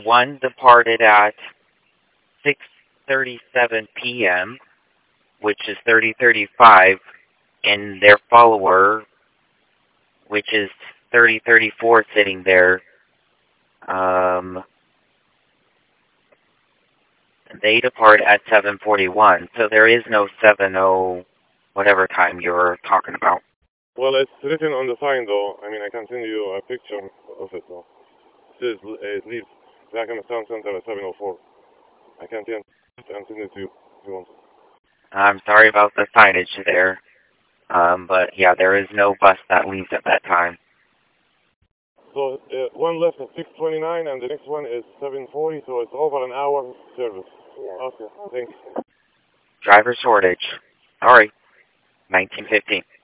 one departed at 6:37 p.m., which is 30:35, and their follower, which is 30:34, sitting there. They depart at 7:41, so there is no 7:0 whatever time you're talking about. Well, it's written on the sign, though. I mean, I can send you a picture of it, though. It says it leaves Yakima Town Center at 7:04. I can send it to you if you want. I'm sorry about the signage there, but yeah, there is no bus that leaves at that time. So one left at 6:29, and the next one is 7:40, so it's over an hour service. Yeah. Okay, thanks. Driver shortage. Sorry. 1915.